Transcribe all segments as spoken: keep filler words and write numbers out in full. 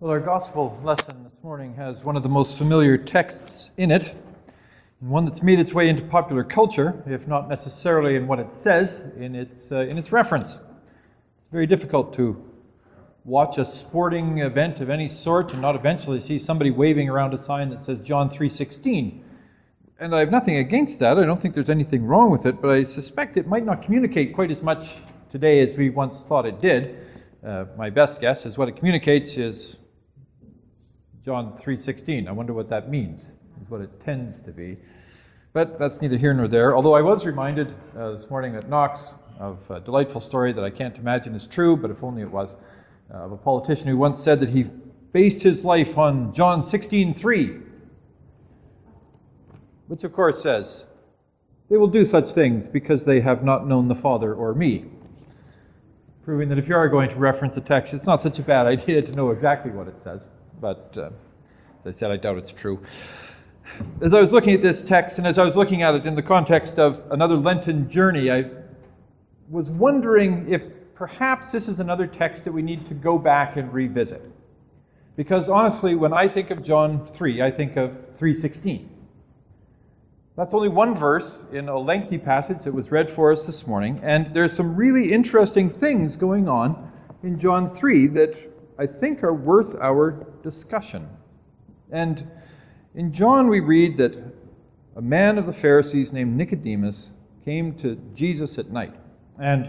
Well, our gospel lesson this morning has one of the most familiar texts in it, and one that's made its way into popular culture, if not necessarily in what it says, in its uh, in its reference. It's very difficult to watch a sporting event of any sort and not eventually see somebody waving around a sign that says John three sixteen. And I have nothing against that. I don't think there's anything wrong with it, but I suspect it might not communicate quite as much today as we once thought it did. Uh, my best guess is what it communicates is John three sixteen. I wonder what that means, is what it tends to be. But that's neither here nor there. Although I was reminded uh, this morning at Knox of a delightful story that I can't imagine is true, but if only it was, uh, of a politician who once said that he based his life on John sixteen three, which of course says, "They will do such things because they have not known the Father or me." Proving that if you are going to reference a text, it's not such a bad idea to know exactly what it says. But uh, as I said, I doubt it's true. As I was looking at this text, and as I was looking at it in the context of another Lenten journey, I was wondering if perhaps this is another text that we need to go back and revisit. Because honestly, when I think of John three, I think of three sixteen. That's only one verse in a lengthy passage that was read for us this morning, and there's some really interesting things going on in John three that I think are worth our discussion. And in John we read that a man of the Pharisees named Nicodemus came to Jesus at night. And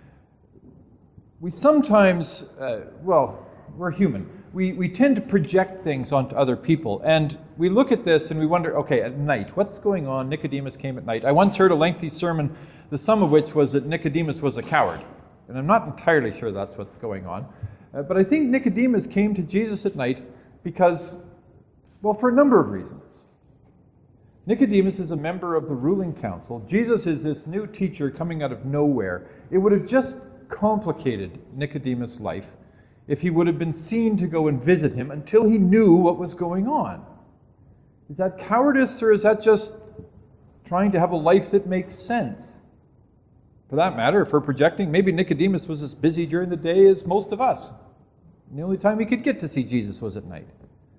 we sometimes, uh, well, we're human. We, we tend to project things onto other people. And we look at this and we wonder, okay, at night, what's going on? Nicodemus came at night. I once heard a lengthy sermon, the sum of which was that Nicodemus was a coward. And I'm not entirely sure that's what's going on. Uh, but I think Nicodemus came to Jesus at night because, well, for a number of reasons. Nicodemus is a member of the ruling council. Jesus is this new teacher coming out of nowhere. It would have just complicated Nicodemus' life if he would have been seen to go and visit him until he knew what was going on. Is that cowardice, or is that just trying to have a life that makes sense? For that matter, if we're projecting, maybe Nicodemus was as busy during the day as most of us. And the only time he could get to see Jesus was at night.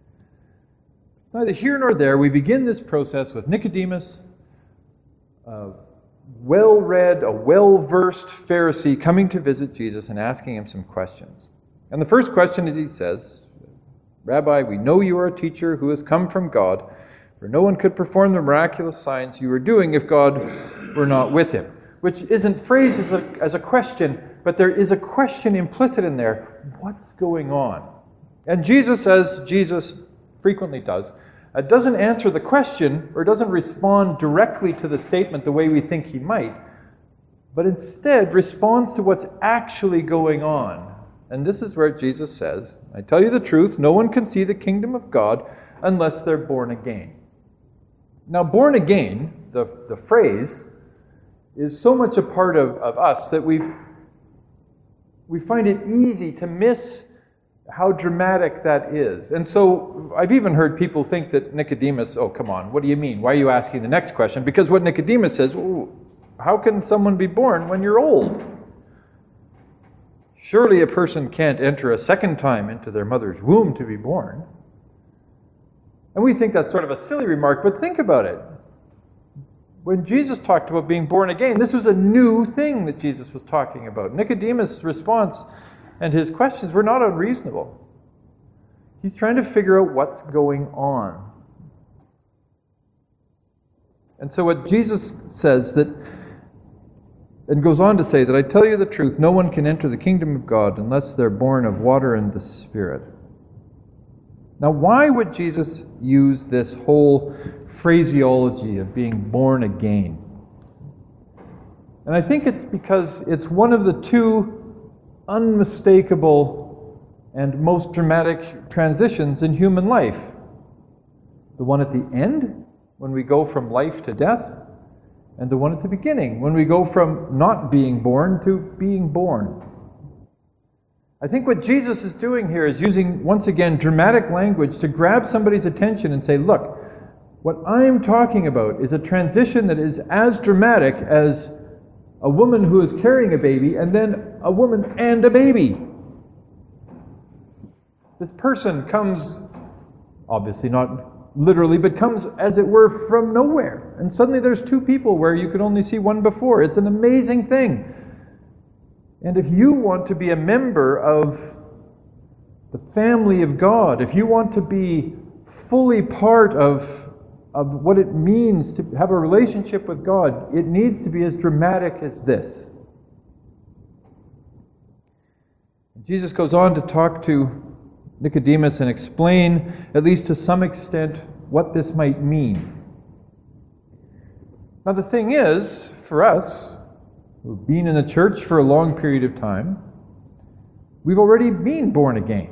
Neither here nor there, we begin this process with Nicodemus, a well-read, a well-versed Pharisee coming to visit Jesus and asking him some questions. And the first question is, he says, "Rabbi, we know you are a teacher who has come from God, for no one could perform the miraculous signs you are doing if God were not with him." Which isn't phrased as a, as a question, but there is a question implicit in there. What's going on? And Jesus, as Jesus frequently does, uh, doesn't answer the question or doesn't respond directly to the statement the way we think he might, but instead responds to what's actually going on. And this is where Jesus says, "I tell you the truth, no one can see the kingdom of God unless they're born again." Now, born again, the, the phrase, is so much a part of, of us that we we find it easy to miss how dramatic that is. And so I've even heard people think that Nicodemus, oh, come on, what do you mean? Why are you asking the next question? Because what Nicodemus says, well, how can someone be born when you're old? Surely a person can't enter a second time into their mother's womb to be born. And we think that's sort of a silly remark, but think about it. When Jesus talked about being born again, this was a new thing that Jesus was talking about. Nicodemus' response and his questions were not unreasonable. He's trying to figure out what's going on. And so what Jesus says that, and goes on to say that, "I tell you the truth, no one can enter the kingdom of God unless they're born of water and the Spirit." Now, why would Jesus use this whole phraseology of being born again? And I think it's because it's one of the two unmistakable and most dramatic transitions in human life. The one at the end, when we go from life to death, and the one at the beginning, when we go from not being born to being born. I think what Jesus is doing here is using, once again, dramatic language to grab somebody's attention and say, look, what I'm talking about is a transition that is as dramatic as a woman who is carrying a baby and then a woman and a baby. This person comes, obviously not literally, but comes, as it were, from nowhere. And suddenly there's two people where you could only see one before. It's an amazing thing. And if you want to be a member of the family of God, if you want to be fully part of, of what it means to have a relationship with God, it needs to be as dramatic as this. Jesus goes on to talk to Nicodemus and explain, at least to some extent, what this might mean. Now the thing is, for us, who've been in the church for a long period of time, we've already been born again.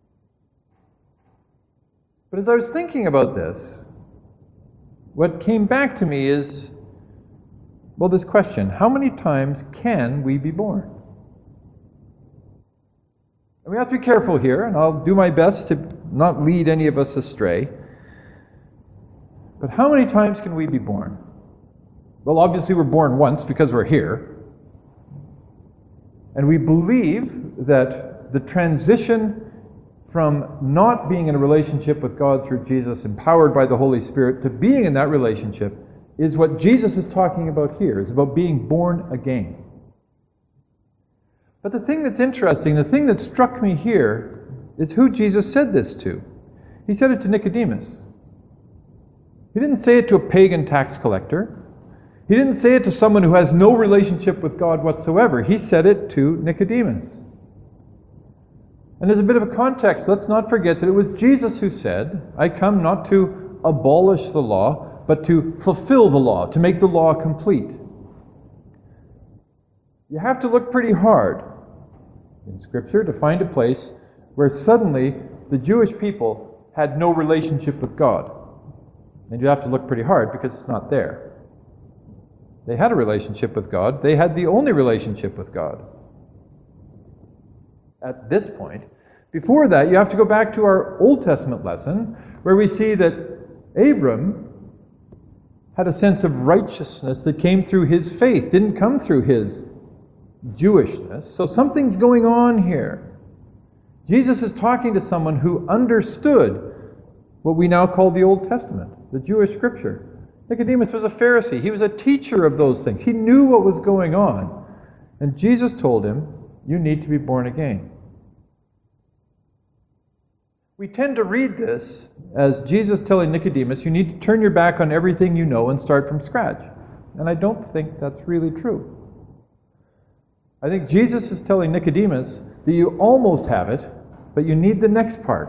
But as I was thinking about this, what came back to me is, well, this question: how many times can we be born? And we have to be careful here, and I'll do my best to not lead any of us astray. But how many times can we be born? Well, obviously we're born once because we're here. And we believe that the transition from not being in a relationship with God through Jesus, empowered by the Holy Spirit, to being in that relationship is what Jesus is talking about here. It's about being born again. But the thing that's interesting, the thing that struck me here, is who Jesus said this to. He said it to Nicodemus. He didn't say it to a pagan tax collector. He didn't say it to someone who has no relationship with God whatsoever. He said it to Nicodemus. And there's a bit of a context. Let's not forget that it was Jesus who said, "I come not to abolish the law, but to fulfill the law, to make the law complete." You have to look pretty hard in Scripture to find a place where suddenly the Jewish people had no relationship with God. And you have to look pretty hard because it's not there. They had a relationship with God. They had the only relationship with God at this point. Before that, you have to go back to our Old Testament lesson where we see that Abram had a sense of righteousness that came through his faith, didn't come through his Jewishness. So something's going on here. Jesus is talking to someone who understood what we now call the Old Testament, the Jewish Scripture. Nicodemus was a Pharisee. He was a teacher of those things. He knew what was going on. And Jesus told him, you need to be born again. We tend to read this as Jesus telling Nicodemus, you need to turn your back on everything you know and start from scratch. And I don't think that's really true. I think Jesus is telling Nicodemus that you almost have it, but you need the next part.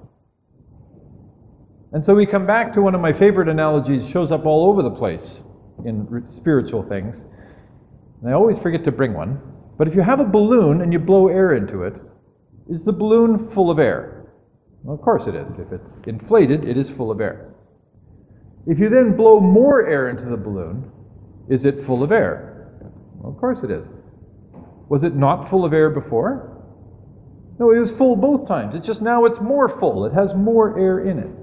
And so we come back to one of my favorite analogies, shows up all over the place in spiritual things. And I always forget to bring one. But if you have a balloon and you blow air into it, is the balloon full of air? Well, of course it is. If it's inflated, it is full of air. If you then blow more air into the balloon, is it full of air? Well, of course it is. Was it not full of air before? No, it was full both times. It's just now it's more full. It has more air in it.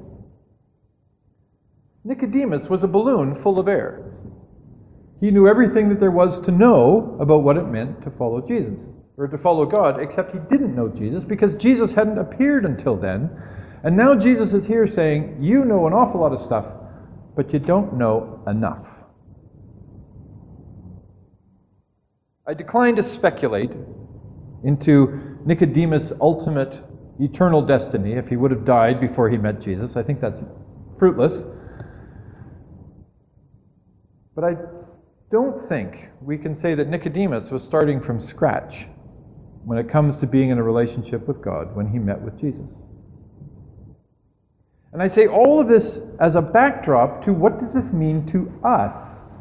Nicodemus was a balloon full of air. He knew everything that there was to know about what it meant to follow Jesus, or to follow God, except he didn't know Jesus because Jesus hadn't appeared until then. And now Jesus is here saying, you know an awful lot of stuff, but you don't know enough. I decline to speculate into Nicodemus' ultimate eternal destiny if he would have died before he met Jesus. I think that's fruitless. But I don't think we can say that Nicodemus was starting from scratch when it comes to being in a relationship with God when he met with Jesus. And I say all of this as a backdrop to what does this mean to us?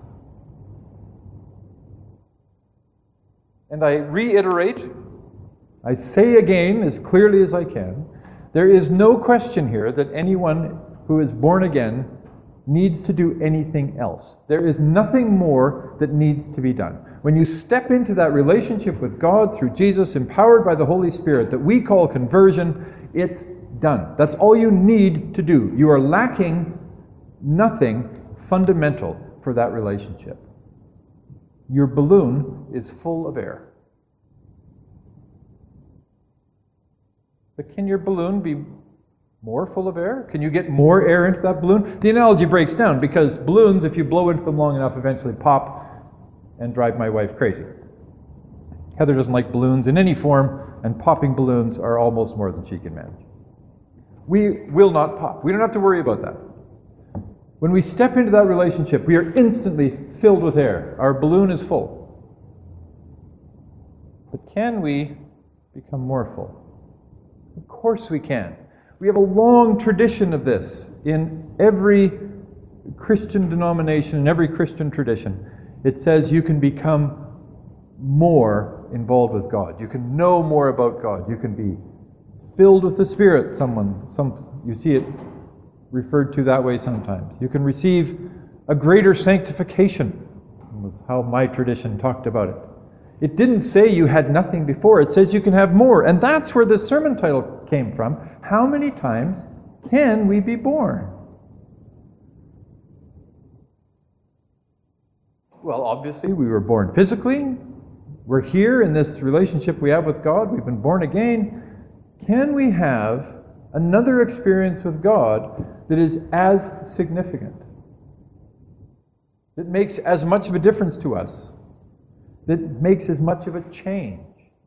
And I reiterate, I say again as clearly as I can, there is no question here that anyone who is born again needs to do anything else. There is nothing more that needs to be done. When you step into that relationship with God through Jesus, empowered by the Holy Spirit, that we call conversion, it's done. That's all you need to do. You are lacking nothing fundamental for that relationship. Your balloon is full of air. But can your balloon be more full of air? Can you get more air into that balloon? The analogy breaks down because balloons, if you blow into them long enough, eventually pop and drive my wife crazy. Heather doesn't like balloons in any form, and popping balloons are almost more than she can manage. We will not pop. We don't have to worry about that. When we step into that relationship, we are instantly filled with air. Our balloon is full. But can we become more full? Of course we can. We have a long tradition of this in every Christian denomination, in every Christian tradition. It says you can become more involved with God. You can know more about God. You can be filled with the Spirit. Someone, some, you see it referred to that way sometimes. You can receive a greater sanctification. Was how my tradition talked about it. It didn't say you had nothing before. It says you can have more. And that's where the sermon title came from. How many times can we be born? Well, obviously, we were born physically. We're here in this relationship we have with God. We've been born again. Can we have another experience with God that is as significant? That makes as much of a difference to us? That makes as much of a change?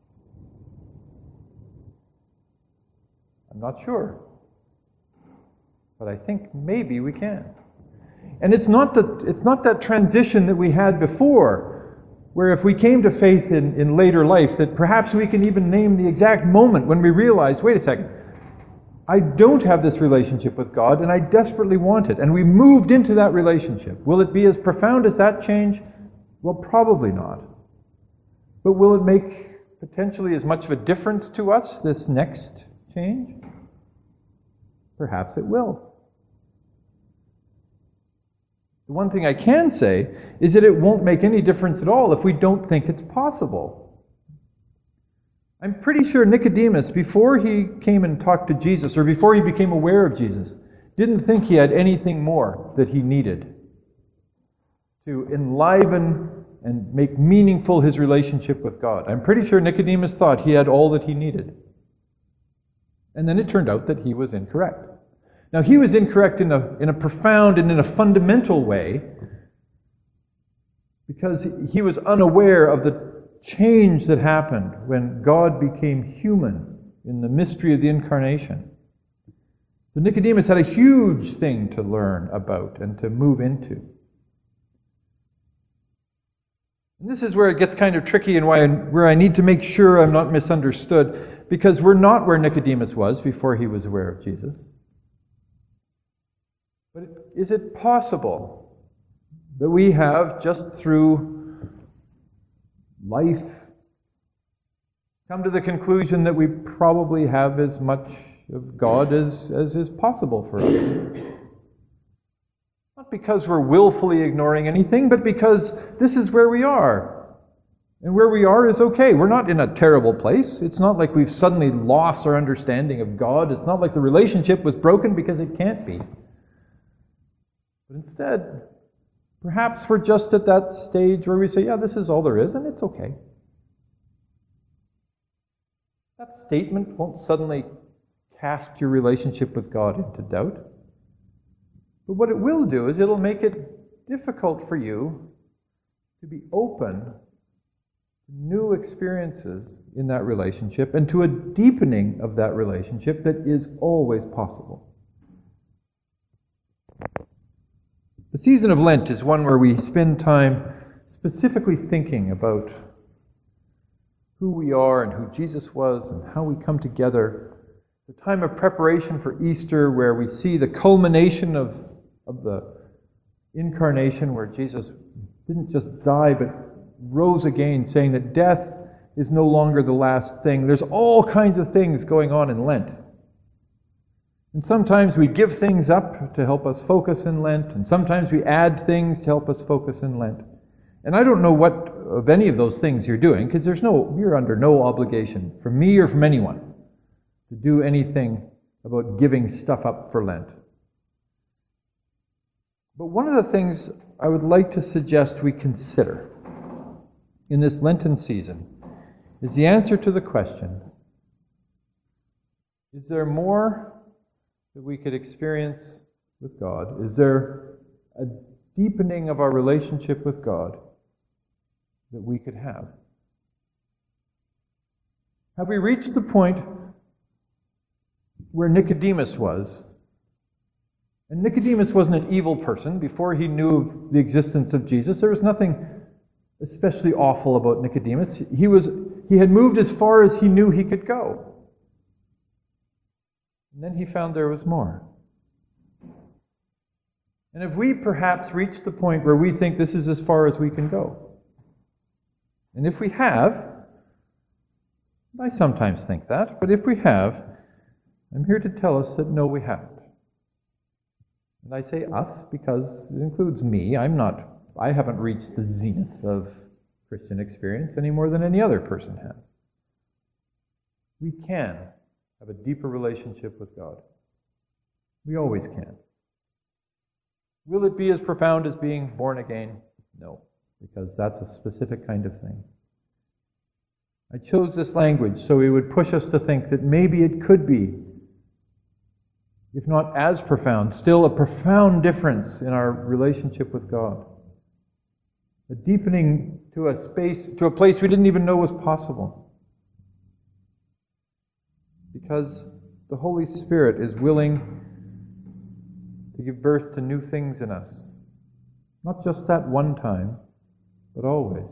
I'm not sure. But I think maybe we can. And it's not that, it's not that transition that we had before, where if we came to faith in, in later life, that perhaps we can even name the exact moment when we realize, wait a second, I don't have this relationship with God, and I desperately want it. And we moved into that relationship. Will it be as profound as that change? Well, probably not. But will it make potentially as much of a difference to us, this next change? Perhaps it will. The one thing I can say is that it won't make any difference at all if we don't think it's possible. I'm pretty sure Nicodemus, before he came and talked to Jesus, or before he became aware of Jesus, didn't think he had anything more that he needed to enliven and make meaningful his relationship with God. I'm pretty sure Nicodemus thought he had all that he needed. And then it turned out that he was incorrect. Now, he was incorrect in a, in a profound and in a fundamental way because he was unaware of the change that happened when God became human in the mystery of the incarnation. So Nicodemus had a huge thing to learn about and to move into. And this is where it gets kind of tricky and why I, where I need to make sure I'm not misunderstood, because we're not where Nicodemus was before he was aware of Jesus. But is it possible that we have, just through life, come to the conclusion that we probably have as much of God as, as is possible for us? Not because we're willfully ignoring anything, but because this is where we are. And where we are is okay. We're not in a terrible place. It's not like we've suddenly lost our understanding of God. It's not like the relationship was broken, because it can't be. But instead, perhaps we're just at that stage where we say, yeah, this is all there is, and it's okay. That statement won't suddenly cast your relationship with God into doubt. But what it will do is it'll make it difficult for you to be open to new experiences in that relationship and to a deepening of that relationship that is always possible. The season of Lent is one where we spend time specifically thinking about who we are and who Jesus was and how we come together. The time of preparation for Easter, where we see the culmination of, of the incarnation, where Jesus didn't just die but rose again, saying that death is no longer the last thing. There's all kinds of things going on in Lent. And sometimes we give things up to help us focus in Lent, and sometimes we add things to help us focus in Lent. And I don't know what of any of those things you're doing, because there's no, you're under no obligation from me or from anyone to do anything about giving stuff up for Lent. But one of the things I would like to suggest we consider in this Lenten season is the answer to the question, Is there more that we could experience with God? Is there a deepening of our relationship with God that we could have? Have we reached the point where Nicodemus was? And Nicodemus wasn't an evil person. Before he knew of the existence of Jesus, there was nothing especially awful about Nicodemus. He was, he had moved as far as he knew he could go. And then he found there was more. And have we perhaps reached the point where we think this is as far as we can go? And if we have, I sometimes think that, but if we have, I'm here to tell us that no, we haven't. And I say us because it includes me. I'm not, I haven't reached the zenith of Christian experience any more than any other person has. We can have a deeper relationship with God. We always can. Will it be as profound as being born again? No, because that's a specific kind of thing. I chose this language so it would push us to think that maybe it could be, if not as profound, still a profound difference in our relationship with God. A deepening to a space, to a place we didn't even know was possible. Because the Holy Spirit is willing to give birth to new things in us. Not just that one time, but always.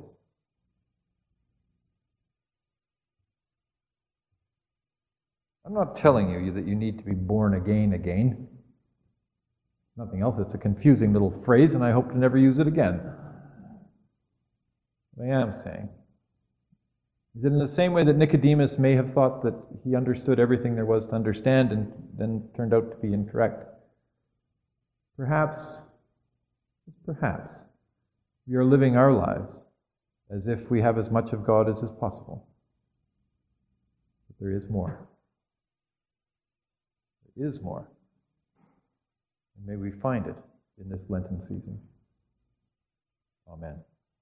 I'm not telling you that you need to be born again again. Nothing else. It's a confusing little phrase, and I hope to never use it again. What I am saying is that in the same way that Nicodemus may have thought that he understood everything there was to understand and then turned out to be incorrect, perhaps, perhaps, we are living our lives as if we have as much of God as is possible. But there is more. There is more. And may we find it in this Lenten season. Amen.